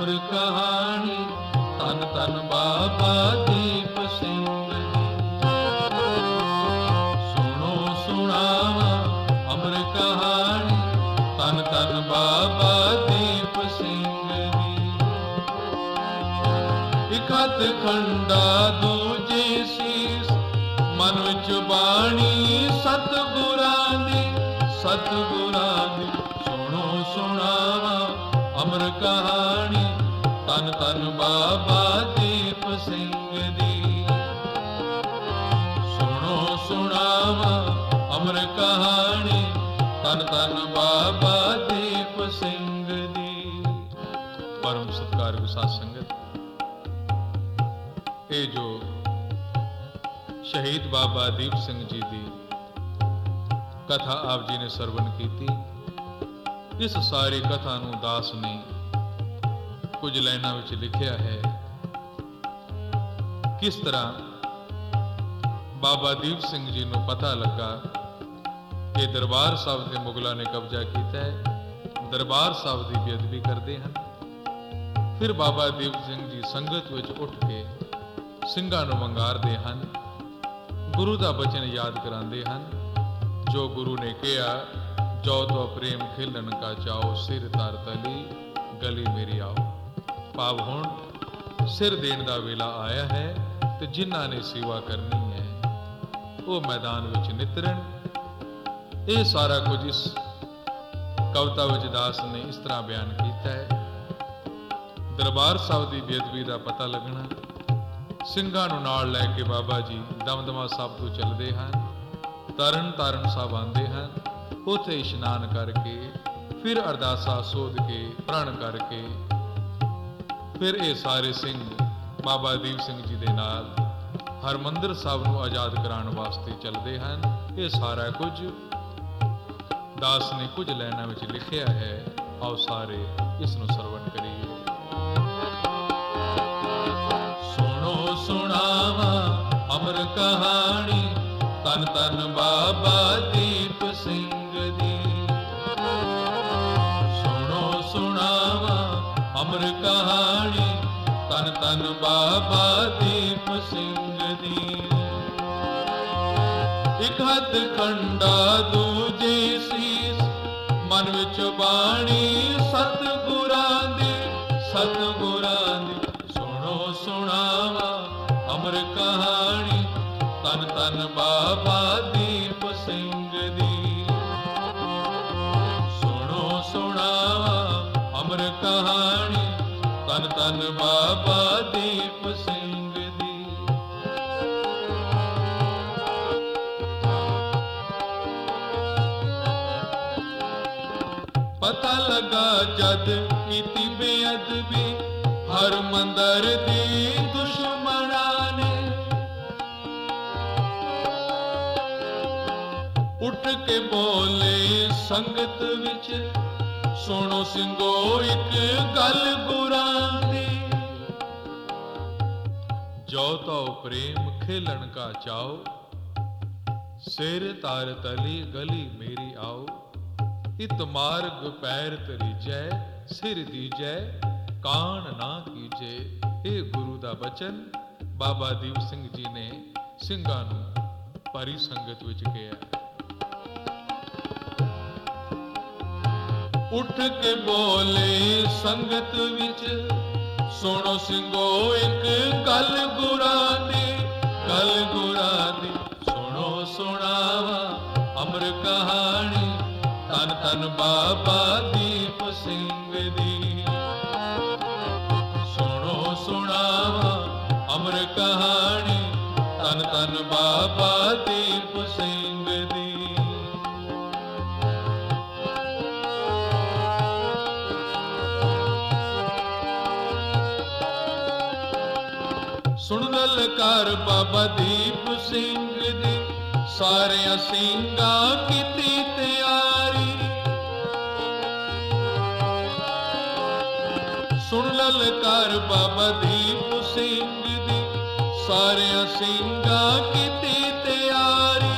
ਅਮਰ ਕਹਾਣੀ, ਧੰਨ ਧੰਨ ਬਾਬਾ ਦੀਪ ਸਿੰਘ ਜੀ। ਸੁਣੋ ਸੁਣਾਵਾਂ ਅਮਰ ਕਹਾਣੀ, ਧੰਨ ਧੰਨ ਬਾਬਾ ਦੀਪ ਸਿੰਘ ਜੀ। ਇੱਕ ਹੱਥ ਖੰਡਾ ਦੂਜੀ ਸੀਸ, ਮਨ ਵਿੱਚ ਬਾਣੀ ਸਤਿਗੁਰਾਂ ਦੀ, ਸਤਿਗੁਰਾਂ ਦੀ। ਸੁਣੋ ਸੁਣਾਵਾਂ ਅਮਰ ਕਹਾਣੀ, ਧੰਨ ਧੰਨ ਬਾਬਾ ਦੀਪ ਸਿੰਘ ਦੀ। ਸੁਣੋ ਸੁਣਾਵਾਂ ਅਮਰ ਕਹਾਣੀ, ਧੰਨ ਧੰਨ ਬਾਬਾ ਦੀਪ ਸਿੰਘ ਦੀ। ਪਰਮ ਸਤਿਕਾਰਯੋਗ ਸਾਧ ਸੰਗਤ, ਇਹ ਜੋ ਸ਼ਹੀਦ ਬਾਬਾ ਦੀਪ ਸਿੰਘ ਜੀ ਦੀ ਕਥਾ ਆਪ ਜੀ ਨੇ ਸਰਵਣ ਕੀਤੀ, ਇਸ ਸਾਰੀ ਕਥਾ ਨੂੰ ਦਾਸ ਨੇ ਕੁਝ ਲਾਈਨਾਂ ਵਿੱਚ ਲਿਖਿਆ ਹੈ। ਕਿਸ ਤਰ੍ਹਾਂ ਬਾਬਾ ਦੀਪ ਸਿੰਘ ਜੀ ਨੂੰ ਪਤਾ ਲੱਗਾ ਕਿ ਦਰਬਾਰ ਸਾਹਿਬ ਦੇ ਮੁਗਲਾਂ ਨੇ ਕਬਜ਼ਾ ਕੀਤਾ ਹੈ, ਦਰਬਾਰ ਸਾਹਿਬ ਦੀ ਬੇਅਦਬੀ ਕਰਦੇ ਹਨ। ਫਿਰ ਬਾਬਾ ਦੀਪ ਸਿੰਘ ਜੀ ਸੰਗਤ ਵਿੱਚ ਉੱਠ ਕੇ ਸਿੰਘਾਂ ਨੂੰ ਵੰਗਾਰਦੇ ਹਨ, ਗੁਰੂ ਦਾ ਬਚਨ ਯਾਦ ਕਰਾਉਂਦੇ ਹਨ, ਜੋ ਗੁਰੂ ਨੇ ਕਿਹਾ, ਜੋ ਤੋ ਪ੍ਰੇਮ ਖੇਲਣ ਕਾ ਚਾਓ, ਸਿਰ ਧਰ ਤਲੀ ਗਲੀ ਮੇਰੀ ਆਓ। ਭਾਵ ਹੁਣ ਸਿਰ ਦੇਣ ਦਾ ਵੇਲਾ ਆਇਆ ਹੈ ਤੇ ਜਿਨ੍ਹਾਂ ਨੇ ਸੇਵਾ ਕਰਨੀ ਹੈ ਉਹ ਮੈਦਾਨ ਵਿੱਚ ਨਿਤਰਨ। ਇਹ ਸਾਰਾ ਕੁਝ ਇਸ ਕਵਿਤਾ ਵਿੱਚ ਦਾਸ ਨੇ ਇਸ ਤਰ੍ਹਾਂ ਬਿਆਨ ਕੀਤਾ ਹੈ। ਦਰਬਾਰ ਸਾਹਿਬ ਦੀ ਬੇਅਦਬੀ ਦਾ ਪਤਾ ਲੱਗਣਾ, ਸਿੰਘਾਂ ਨੂੰ ਨਾਲ ਲੈ ਕੇ ਬਾਬਾ ਜੀ ਦਮਦਮਾ ਸਾਹਿਬ ਤੋਂ ਚੱਲਦੇ ਹਨ, ਤਰਨ ਤਾਰਨ ਸਾਹਿਬ ਆਉਂਦੇ ਹਨ, ਉੱਥੇ ਇਸ਼ਨਾਨ ਕਰਕੇ ਫਿਰ ਅਰਦਾਸਾਂ ਸੋਧ ਕੇ ਪ੍ਰਣ ਕਰਕੇ ਫਿਰ ਇਹ ਸਾਰੇ ਸਿੰਘ ਬਾਬਾ ਦੀਪ ਸਿੰਘ ਜੀ ਦੇ ਨਾਲ ਹਰਮੰਦਰ ਸਾਹਿਬ ਨੂੰ ਆਜ਼ਾਦ ਕਰਾਉਣ ਵਾਸਤੇ ਚੱਲਦੇ ਹਨ। ਇਹ ਸਾਰਾ ਕੁਝ ਦਾਸ ਨੇ ਕੁਝ ਲਾਈਨਾਂ ਵਿੱਚ ਲਿਖਿਆ ਹੈ। ਆਓ ਸਾਰੇ ਇਸ ਨੂੰ ਸਰਵਣ ਕਰੀਏ। ਸੁਣੋ ਸੁਣਾਵਾਂ ਅਮਰ ਕਹਾਣੀ, ਧੰਨ ਧੰਨ ਬਾਬਾ ਦੀਪ ਸਿੰਘ ਦੀ। ਸੁਣੋ ਸੁਣਾਵਾਂ ਅਮਰ ਕਹਾਣੀ, ਧੰਨ ਧੰਨ ਬਾਬਾ ਦੀਪ ਸਿੰਘ ਦੀ। ਇੱਕ ਹੱਥ ਖੰਡਾ ਦੂਜੀ ਸੀਸ, ਮਨ ਵਿੱਚ ਬਾਣੀ ਸਤਿਗੁਰਾਂ ਦੀ, ਸਤਿਗੁਰਾਂ ਦੀ। ਸੁਣੋ ਸੁਣਾਵਾਂ ਅਮਰ ਕਹਾਣੀ, ਧੰਨ ਧੰਨ ਬਾਬਾ ਦੀਪ ਸਿੰਘ ਦੀ। ਸੁਣੋ ਸੁਣਾਵਾਂ ਅਮਰ ਕਹਾਣੀ, ਧੰਨ ਧੰਨ ਬਾਬਾ ਦੀਪ ਸਿੰਘ ਦੀ। ਪਤਾ ਲੱਗਾ ਜਦ ਕੀਤੀ ਬੇਅਦਬੀ ਹਰਮੰਦਰ ਦੀ ਦੁਸ਼ਮਣਾਂ ਨੇ, ਉੱਠ ਕੇ ਬੋਲੇ ਸੰਗਤ ਵਿੱਚ, ਸੁਣੋ ਸਿੰਘੋ ਇੱਕ ਗੱਲ ਗੁਰਾਂ ਦੀ। ਜੋ ਤੋ ਪ੍ਰੇਮ ਖੇਲਣ ਕਾ ਚਾਓ, ਸਿਰ ਤਾਰ ਤਲੀ ਗਲੀ ਮੇਰੀ ਆਓ। ਇਤ ਮਾਰਗ ਪੈਰ ਤਰੀਜੈ, ਸਿਰ ਦੀਜੈ ਕਾਣ ਨਾ ਕੀਜੈ। ਇਹ ਗੁਰੂ ਦਾ ਬਚਨ ਬਾਬਾ ਦੀਪ ਸਿੰਘ ਜੀ ਨੇ ਸਿੰਘਾਂ ਨੂੰ ਭਰੀ ਸੰਗਤ ਵਿੱਚ ਕਿਹਾ। ਉੱਠ ਕੇ ਬੋਲੇ ਸੰਗਤ ਵਿੱਚ, ਸੁਣੋ ਸਿੰਘੋ ਇੱਕ ਗੱਲ ਗੁਰਾਂ ਦੀ, ਗੱਲ ਗੁਰਾਂ ਦੀ। ਸੁਣੋ ਸੁਣਾਵਾਂ ਅਮਰ ਕਹਾਣੀ, ਧੰਨ ਧੰਨ ਬਾਬਾ ਦੀਪ ਸਿੰਘ ਦੀ। ਸੁਣੋ ਸੁਣਾਵਾਂ ਅਮਰ ਕਹਾਣੀ, ਧੰਨ ਧੰਨ ਬਾਬਾ ਦੀਪ ਸਿੰਘ ਦੀ। ਸੁਣ ਲਲਕਾਰ ਬਾਬਾ ਦੀਪ ਸਿੰਘ ਦੀ, ਸਾਰਿਆਂ ਸਿੰਘਾਂ ਕੀਤੀ ਤਿਆਰੀ। ਸੁਣ ਲਲਕਾਰ ਬਾਬਾ ਦੀਪ ਸਿੰਘ ਦੀ, ਸਾਰਿਆਂ ਸਿੰਘਾਂ ਕੀਤੀ ਤਿਆਰੀ।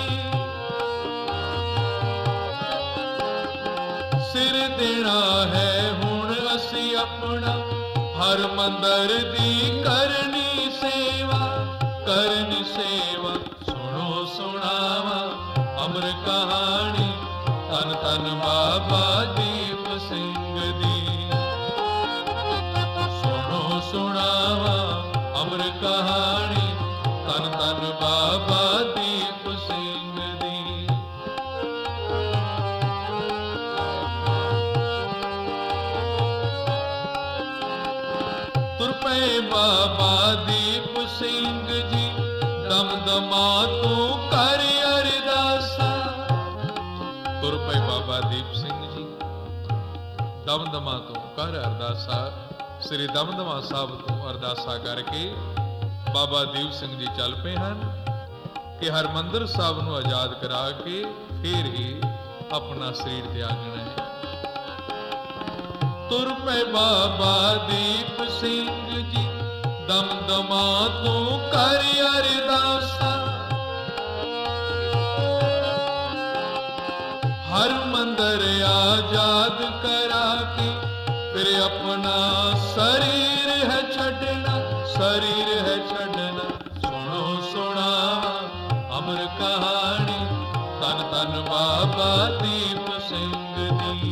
ਸਿਰ ਦੇਣਾ ਹੈ ਹੁਣ ਅਸੀਂ ਆਪਣਾ हर मंदिर दी करनी सेवा, करनी सेवा। सुनो सुनावा अमर कहानी, तन तन बाबा दीप सिंह दी। सुनो सुनावा अमर कहानी, तन तन बाबा दीप सिंह दी। तुर पे बाबा दीप सिंह जी, दमदमा तू कर अरदासा। तुर पे बाबा दीप सिंह जी, दमदमा तू कर अरदासा। श्री दमदमा साहब तू अरदासा करके बाबा दीप सिंह जी चल पे हैं कि हरमंदिर साहब नूं आजाद करा के फिर ही अपना शरीर त्यागना है। तुर पे बाबा दीप सिंह जी, दमदमा तू कर अरदासा। हर मंदिर आजाद करा के फिर अपना शरीर है छड़ना, शरीर है छड़ना। सुनो सुनावा अमर कहानी, तन तन बाबा दीप सिंह दी।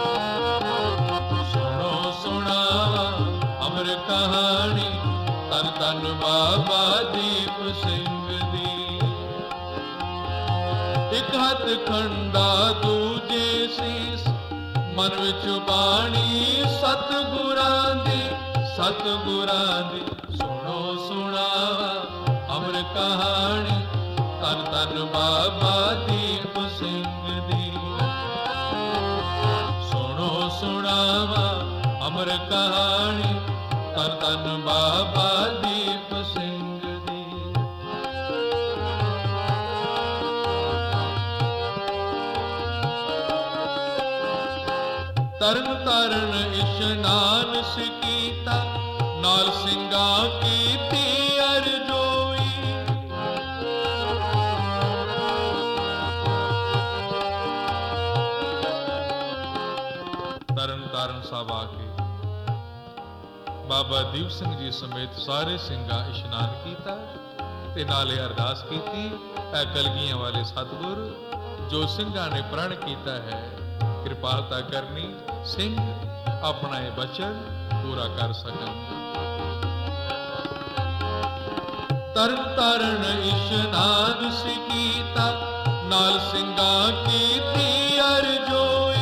सुनो सुनावा अमर कहानी, तन तन बाबा दीप सिंह दी। एक हथ खंडा दूजे सीस, मन विच बाणी सतगुरां दी, सतगुरां दी। सुनो सुनावा अमर कहानी, तन तन बाबा दीप सिंह दी। सुनो सुनावा अमर कहानी, तन तन बाबा दीप सिंह दी। तरन तारण इशनान सिकीता, नाल सिंगा कीती अरजोई। तरन तारण साहब आके बाबा दीप सिंह जी समेत सारे सिंगा इशनान कीता ते नाले अरदास कीती, ऐ कलगियां वाले सतगुर जो सिंगा ने प्रण कीता है, कृपालता करनी सिंह अपना ये वचन पूरा कर सकन। तरन तारण इशनान सिकीता, नाल सिंगा कीती अरजोई।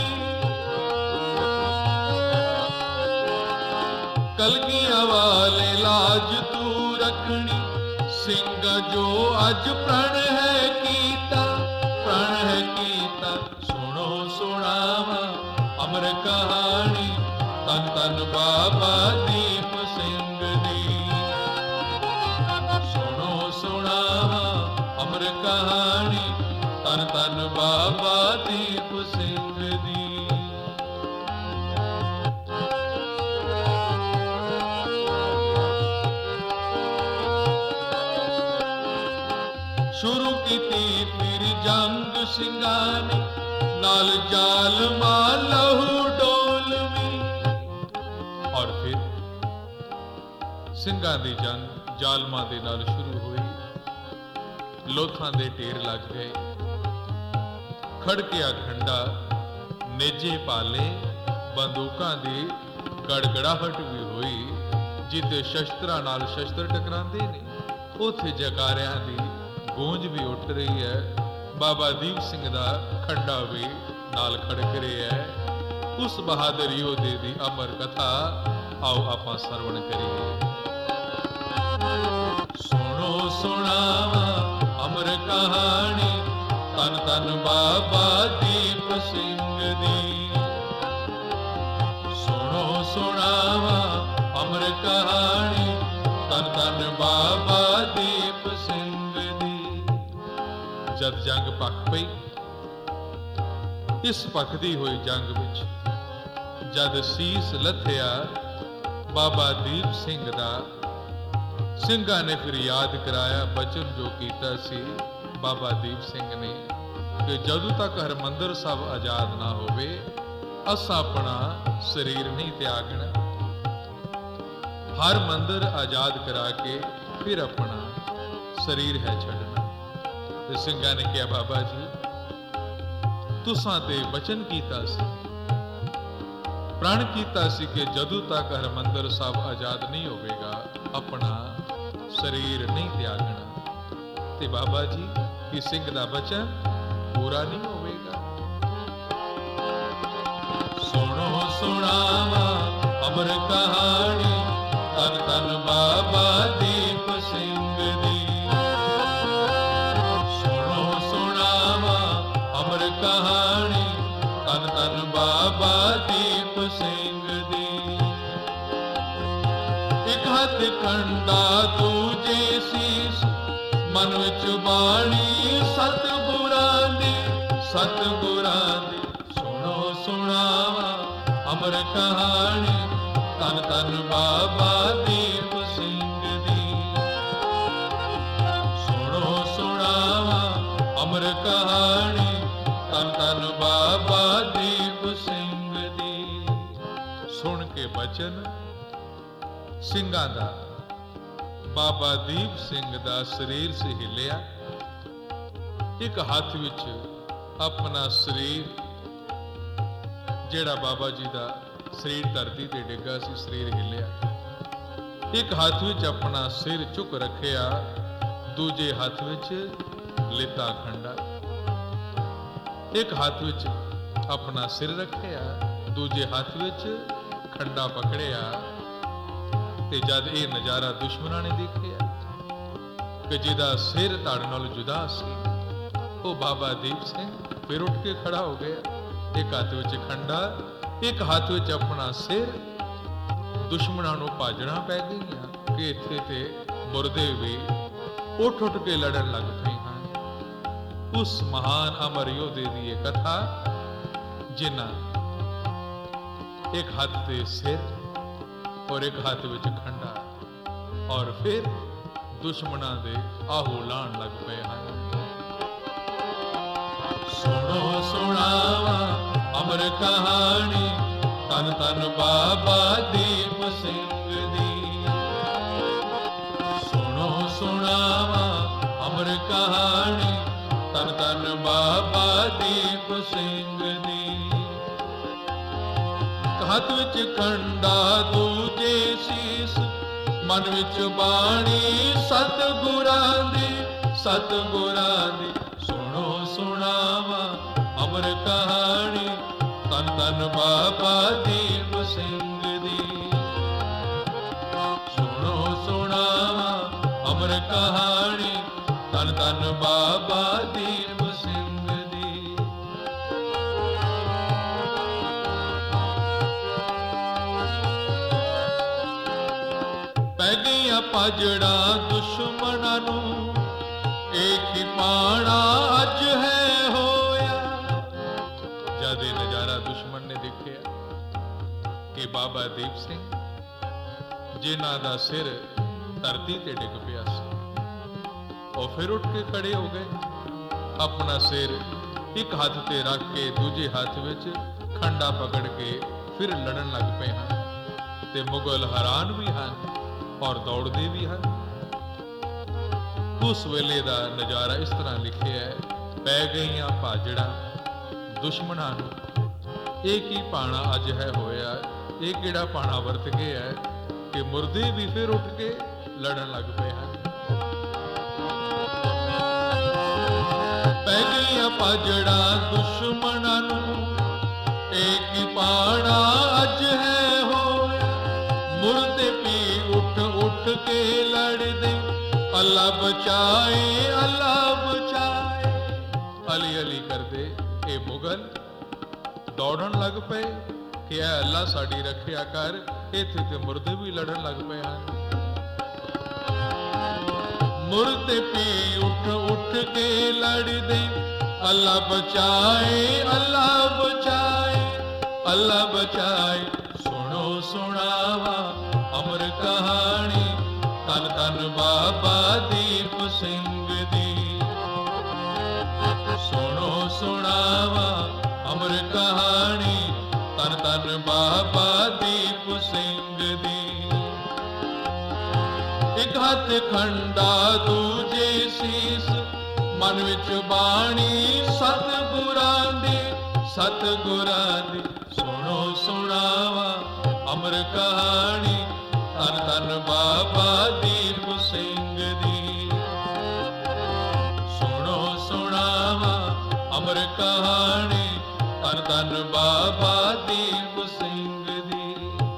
कलगियां वाले लाज तू रखनी, सिंह जो अज प्रण है कीता, प्रण है कीता। सुनो सुनावा अमर कहानी, तन तन बाबा दीप सिंह दी। सुनो सुनावा अमर कहानी, तन तन बाबा दीप सिंह दी। शुरू कीती फिर जंग सिंगां ने, नाल जालमा लहू डोलवी। और फिर ਸਿੰਘਾਂ ਦੀ ਜੰग ਜ਼ਾਲਮਾਂ ਦੇ ਨਾਲ ਸ਼ੁਰੂ ਹੋਈ। ਲੋਥਾਂ ਦੇ ਢੇਰ ਲੱਗ ਗਏ, ਖੜਕਿਆ ਖੰਡਾ, ਨੇਜੇ ਪਾਲੇ, ਬੰਦੂਕਾਂ ਦੀ ਗੜਗੜਾਹਟ ਵੀ ਹੋਈ। ਜਿੱਥੇ ਸ਼ਸਤਰਾਂ ਨਾਲ ਸ਼ਸਤਰ ਟਕਰਾਉਂਦੇ ਨੇ, ਉੱਥੇ ਜਕਾਰਿਆਂ ਦੀ ਗੂੰਜ ਵੀ ਉੱਠ ਰਹੀ ਹੈ। ਬਾਬਾ ਦੀਪ ਸਿੰਘ ਦਾ ਖੰਡਾ ਵੀ ਨਾਲ ਖੜਕ ਰਿਹਾ ਹੈ। ਉਸ ਬਹਾਦਰ ਯੋਧੇ ਦੀ ਅਮਰ ਕਥਾ ਆਓ ਆਪਾਂ ਸਰਵਣ ਕਰੀਏ। ਸੁਣੋ ਸੁਣਾਵਾ ਅਮਰ ਕਹਾਣੀ, ਤਨ ਤਨ ਬਾਬਾ ਦੀਪ ਸਿੰਘ ਦੀ। ਸੁਣੋ ਸੁਣਾਵਾ ਅਮਰ ਕਹਾਣੀ, ਤਨ ਤਨ ਬਾਬਾ ਦੀਪ ਸਿੰਘ ਦੀ। ਜਦ ਜੰਗ ਪੱਕ ਪਈ, ਇਸ ਭਖਦੀ ਹੋਈ ਜੰਗ ਵਿੱਚ ਜਦ ਸੀਸ ਲੱਥਿਆ ਬਾਬਾ ਦੀਪ ਸਿੰਘ ਦਾ, ਸਿੰਘਾਂ ਨੇ ਫਿਰ ਯਾਦ ਕਰਾਇਆ ਬਚਨ ਜੋ ਕੀਤਾ ਸੀ ਬਾਬਾ ਦੀਪ ਸਿੰਘ ਨੇ ਕਿ ਜਦੋਂ ਤੱਕ ਹਰਮੰਦਰ ਸਾਹਿਬ ਆਜ਼ਾਦ ਨਾ ਹੋਵੇ, ਅਸਾਂ ਆਪਣਾ ਸਰੀਰ ਨਹੀਂ ਤਿਆਗਣਾ। हर मंदिर आजाद करा के फिर अपना शरीर है छड़ना। ते ਸਿੰਘਾਂ ने कहा बाबा जी तुसां ते वचन कीता सी, प्रण कीता सी कि जदों तक हरमंदिर साहब आजाद नहीं होवेगा अपना शरीर नहीं त्यागना। ते बाबा जी कि सिंह दा वचन पूरा नहीं होवेगा। सुनो सुनावा अमर कहानी धन धन बाबा दीप सिंह दी। सुनो सुनावा अमर कहानी धन धन बाबा दीप सिंह दी। एक हथ कंडा दूजे शीस मन विच बाणी सतगुरां दी सतगुरां दी। सुनो सुनावा अमर कहानी धन धन बाबा दीप सिंह दी। सुनो सुनावा अमर कहानी धन धन बाबा दीप सिंह दी। सुन के बचन ਸਿੰਘਾਂ ਦਾ बाबा दीप सिंह दा शरीर से हिलिया। एक हाथ विच अपना शरीर जेड़ा बाबा जी दा शरीर धरती ते डिग्गा सी शरीर हिलिया। एक हाथ विच अपना सिर चुक रखिया, दूजे हाथ विच लिता खंडा। एक हाथ विच अपना सिर रखिया, दूजे हाथ विच खंडा पकड़िया। ते जद ये नज़ारा दुश्मनां ने देखिया कि जिहदा सिर धड़ नाल जुदा सी, वो बाबा दीप सिंह फिर उठ के खड़ा हो गया। एक हाथ विच खंडा, एक हाथ विच अपना सिर। दुश्मनां नूं भाजणा पै गईयां कि इत्थे ते मुरदे भी उठ उठ के लड़न लग पए हन। उस महान अमर योधे दी ये कथा जिन्हां एक हाथ ते सिर और एक हाथ विच खंडा, और फिर दुश्मनां दे आहू लाण लग पे हैं। सुनो सुनावा अमर कहानी धन धन बाबा दीप सिंह दी। सुनो सुनावा अमर कहानी धन धन बाबा दीप सिंह दी। हथ विच खंडा दूजे शीस मन विच बाणी सतगुरां दी सतगुरां दी। सुनो सुनावा अमर कहानी धन धन बाबा दीप सिंह दी। सुनो सुनावा अमर कहानी धन धन बाबा दीप सिंह दी। पै गईयां भाजड़ा दुश्मनां नूं, एक ही पाना अज है होया। जद ये नज़ारा दुश्मन ने देखिया कि बाबा दीप सिंह जिन्हां दा सिर धरती ते डिग पिया सी, वो फिर उठ के खड़े हो गए। अपना सिर एक हाथ ते रख के दूजे हाथ विच खंडा पकड़ के फिर लड़न लग पे हैं। ते मुगल हैरान भी हैं और दौड़ते भी हैं। उस वेले दा नज़ारा इस तरह लिखे है, पै गईयां भाजड़ा दुश्मनां नूं, एक ही पाना अज है होया। एक किहड़ा पाना वरत गया है कि मुर्दे भी फिर उठ के लड़न लग पे हैं। पै गईयां भाजड़ा दुश्मनां नूं, एक ही पाना अज है होया। मुर्दे भी उठ उठ के लड़दे, अल्लाह बचाए अल्लाह बचाए। अली अली करदे ये मुगल दौड़न लग पे कि ऐ अल्लाह साडी रखिया कर। इत्थे ते मुर्दे भी लड़न लग पे हैं। मुर्दे भी उठ उठ के लड़दे, अल्लाह बचाए अल्लाह बचाए अल्लाह बचाए। सुनो सुनावा अमर कहानी धन धन बाबा दीप सिंह दी। सुनो सुनावा अमर कहानी धन धन बाबा दीप सिंह दी। ਹੱਥ ਖੰਡਾ ਦੂਜੇ ਸੀਸ, ਮਨ ਵਿੱਚ ਬਾਣੀ ਸਤਿਗੁਰਾਂ ਦੀ, ਸਤਿਗੁਰਾਂ ਦੀ। ਸੁਣੋ ਸੁਣਾਵਾ ਅਮਰ ਕਹਾਣੀ, ਧੰਨ ਧੰਨ ਬਾਬਾ ਦੀਪ ਸਿੰਘ ਦੀ। ਸੁਣੋ ਸੁਣਾਵਾ ਅਮਰ ਕਹਾਣੀ, ਧੰਨ ਧੰਨ ਬਾਬਾ ਦੀਪ ਸਿੰਘ ਦੀ।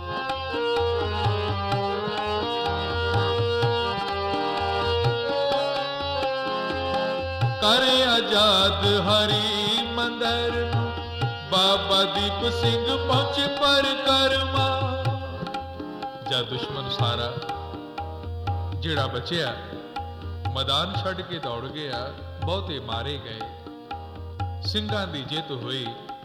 ਕਰੇ ਆਜ਼ਾਦ ਹਰੀ ਮੰਦਰ ਨੂੰ, ਬਾਬਾ ਦੀਪ ਸਿੰਘ ਪਹੁੰਚੇ ਪਰਿਕਰਮਾ। ਜਦ ਦੁਸ਼ਮਣ ਸਾਰਾ ਜਿਹੜਾ ਬਚਿਆ ਮੈਦਾਨ ਛੱਡ ਕੇ ਦੌੜ ਗਿਆ, ਬਹੁਤੇ ਮਾਰੇ ਗਏ, ਸਿੰਘਾਂ ਦੀ ਜਿੱਤ ਹੋਈ,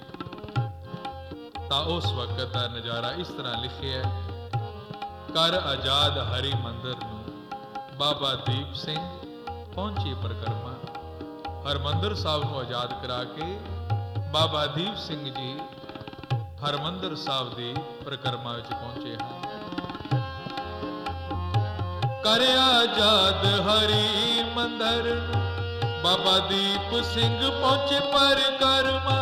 ਤਾਂ ਉਸ ਵਕਤ ਦਾ ਨਜ਼ਾਰਾ ਇਸ ਤਰ੍ਹਾਂ ਲਿਖਿਆ। ਕਰ ਆਜ਼ਾਦ ਹਰੀ ਮੰਦਰ ਨੂੰ, ਬਾਬਾ ਦੀਪ ਸਿੰਘ ਪਹੁੰਚੇ ਪਰਿਕਰਮਾ। ਹਰਮੰਦਰ ਸਾਹਿਬ ਨੂੰ ਆਜ਼ਾਦ ਕਰਾ ਕੇ ਬਾਬਾ ਦੀਪ ਸਿੰਘ ਜੀ ਹਰਮੰਦਰ ਸਾਹਿਬ ਦੀ ਪਰਿਕਰਮਾ ਵਿੱਚ ਪਹੁੰਚੇ ਹਨ। ਕਰਿਆ ਆਜ਼ਾਦ ਹਰੀ ਮੰਦਰ ਨੂੰ, ਬਾਬਾ ਦੀਪ ਸਿੰਘ ਪਹੁੰਚੇ ਪਰਿਕਰਮਾ।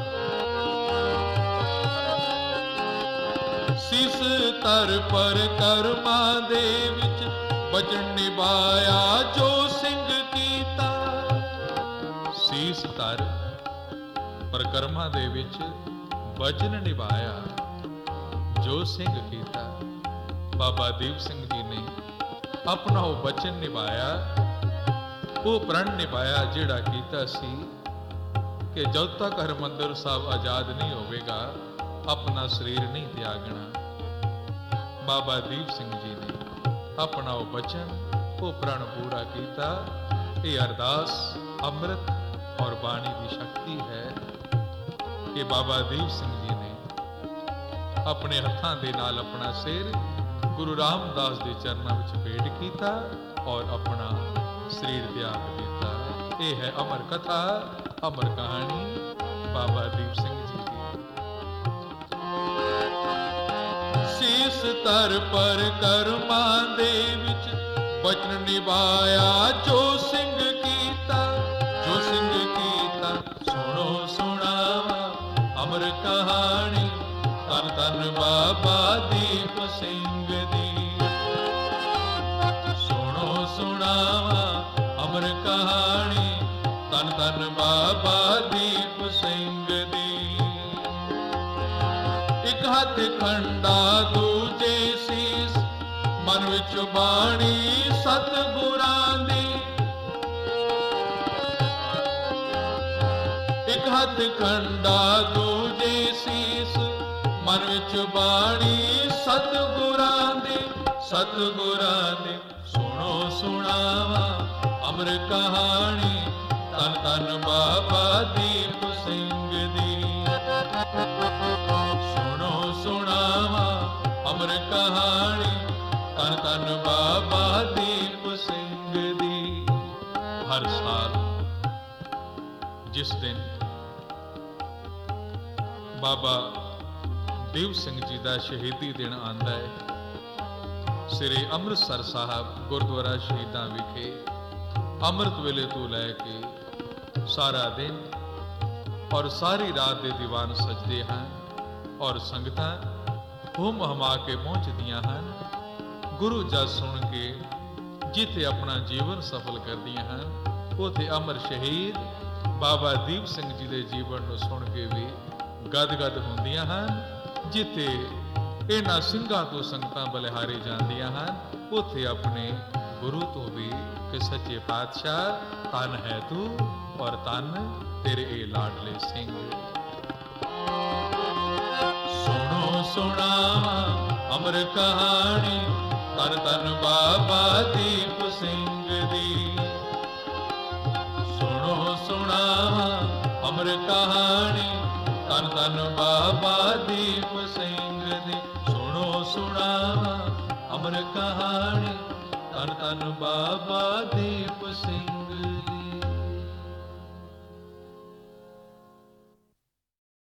ਸੀਸ ਤਰ ਪਰਿਕਰਮਾ ਦੇ ਵਿੱਚ ਵਚਨ ਨਿਭਾਇਆ ਜੋ ਸਿੰਘ ਕੀਤਾ। ਸੀਸ ਤਰ ਪਰਿਕਰਮਾ ਦੇ ਵਿੱਚ ਵਚਨ ਨਿਭਾਇਆ ਜੋ ਸਿੰਘ ਕੀਤਾ। ਬਾਬਾ ਦੀਪ ਸਿੰਘ ਜੀ ਨੇ ਆਪਣਾ ਉਹ ਵਚਨ ਨਿਭਾਇਆ, ਉਹ ਪ੍ਰਣ ਨਿਭਾਇਆ ਜਿਹੜਾ ਕੀਤਾ ਸੀ ਕਿ ਜਦ ਤੱਕ ਹਰਿਮੰਦਰ ਸਾਹਿਬ ਆਜ਼ਾਦ ਨਹੀਂ ਹੋਵੇਗਾ, ਆਪਣਾ ਸਰੀਰ ਨਹੀਂ ਤਿਆਗਣਾ। ਬਾਬਾ ਦੀਪ ਸਿੰਘ ਜੀ ਨੇ ਆਪਣਾ ਉਹ ਵਚਨ, ਉਹ ਪ੍ਰਣ ਪੂਰਾ ਕੀਤਾ। ਇਹ ਅਰਦਾਸ ਅੰਮ੍ਰਿਤ ਔਰ ਬਾਣੀ ਦੀ ਸ਼ਕਤੀ ਹੈ ਕਿ ਬਾਬਾ ਦੀਪ ਸਿੰਘ ਜੀ ਨੇ ਆਪਣੇ ਹੱਥਾਂ ਦੇ ਨਾਲ ਆਪਣਾ ਸਿਰ ਗੁਰੂ ਰਾਮਦਾਸ ਦੇ ਚਰਨਾਂ ਵਿੱਚ ਭੇਟ ਕੀਤਾ ਔਰ ਆਪਣਾ ਸਰੀਰ ਤਿਆਗ ਦਿੱਤਾ। ਇਹ ਹੈ ਅਮਰ ਕਥਾ, ਅਮਰ ਕਹਾਣੀ ਬਾਬਾ ਦੀਪ ਸਿੰਘ ਜੀ ਦੀ। ਸੀਸ ਤਰ ਪਰਿਕਰਮਾ ਦੇ ਵਿੱਚ ਵਚਨ ਨਿਭਾਇਆ ਜੋ ਸਿੰਘ ਕੀਤਾ, ਜੋ ਸਿੰਘ ਕੀਤਾ। ਸੁਣੋ ਸੁਣਾਵਾ ਅਮਰ ਕਹਾਣੀ, ਧੰਨ ਧੰਨ ਬਾਬਾ ਦੀਪ ਸਿੰਘ ਦੀ। ਸੁਣੋ ਸੁਣਾਵਾ ਅਮਰ ਕਹਾਣੀ, ਧੰਨ ਧੰਨ ਬਾਬਾ ਦੀਪ ਸਿੰਘ ਦੀ। ਇੱਕ ਹੱਥ ਖੰਡਾ ਦੂਜੇ ਸੀਸ, ਮਨ ਵਿੱਚ ਬਾਣੀ ਸਤਿਗੁਰਾਂ ਦੀ। ਇੱਕ ਹੱਥ ਖੰਡਾ ਦੂਜੇ ਸੀਸ, ਮਨ ਵਿੱਚ ਬਾਣੀ ਸਤਿਗੁਰਾਂ ਦੀ, ਸਤਿਗੁਰਾਂ ਦੀ। ਸੁਣੋ ਸੁਣਾਵਾ ਅਮਰ ਕਹਾਣੀ, ਧੰਨ ਧੰਨ ਬਾਬਾ ਦੀਪ ਸਿੰਘ ਦੀ। ਸੁਣੋ ਸੁਣਾਵਾ ਅਮਰ ਕਹਾਣੀ, ਧੰਨ ਧੰਨ ਬਾਬਾ ਦੀਪ ਸਿੰਘ ਦੀ। ਹਰ ਸਾਲ ਜਿਸ ਦਿਨ ਬਾਬਾ ਦੀਪ ਸਿੰਘ ਜੀ ਦਾ ਸ਼ਹੀਦੀ ਦਿਨ ਆਉਂਦਾ ਹੈ, ਸ੍ਰੀ ਅੰਮ੍ਰਿਤਸਰ ਸਾਹਿਬ ਗੁਰਦੁਆਰਾ ਸ਼ਹੀਦਾਂ ਵਿਖੇ ਅੰਮ੍ਰਿਤ ਵੇਲੇ ਤੋਂ ਲੈ ਕੇ ਸਾਰਾ ਦਿਨ ਔਰ ਸਾਰੀ ਰਾਤ ਦੇ ਦੀਵਾਨ ਸਜਦੇ ਹਨ ਔਰ ਸੰਗਤਾਂ ਹੁਮ ਹਮਾ ਕੇ ਪਹੁੰਚਦੀਆਂ ਹਨ। ਗੁਰੂ ਜਸ ਸੁਣ ਕੇ ਜਿੱਥੇ ਆਪਣਾ ਜੀਵਨ ਸਫਲ ਕਰਦੀਆਂ ਹਨ, ਉੱਥੇ ਅਮਰ ਸ਼ਹੀਦ ਬਾਬਾ ਦੀਪ ਸਿੰਘ ਜੀ ਦੇ ਜੀਵਨ ਨੂੰ ਸੁਣ ਕੇ ਵੀ ਗਦ-ਗਦ ਹੁੰਦੀਆਂ ਹਨ। ਜਿੱਥੇ ਇਹਨਾਂ ਸਿੰਘਾਂ ਤੋਂ ਸੰਗਤਾਂ ਬਲਿਹਾਰੇ ਜਾਂਦੀਆਂ ਹਨ, ਉੱਥੇ ਆਪਣੇ ਗੁਰੂ ਤੋਂ ਵੀ ਕਿ ਸੱਚੇ ਪਾਤਸ਼ਾਹ ਧੰਨ ਹੈ ਤੂੰ ਔਰ ਧੰਨ ਤੇਰੇ ਇਹ ਲਾਡਲੇ ਸਿੰਘ। ਸੁਣੋ ਸੁਣਾਵਾ ਅਮਰ ਕਹਾਣੀ, ਧੰਨ ਧੰਨ ਬਾਬਾ ਦੀਪ ਸਿੰਘ ਦੀ। ਸੁਣੋ ਸੁਣਾਵਾ ਅਮਰ ਕਹਾਣੀ, ਧੰਨ ਧੰਨ ਬਾਬਾ ਦੀਪ ਸਿੰਘ ਦੀ। ਸੁਣੋ ਸੁਣਾਵਾ ਅਮਰ ਕਹਾਣੀ, ਧੰਨ ਧੰਨ ਬਾਬਾ ਦੀਪ ਸਿੰਘ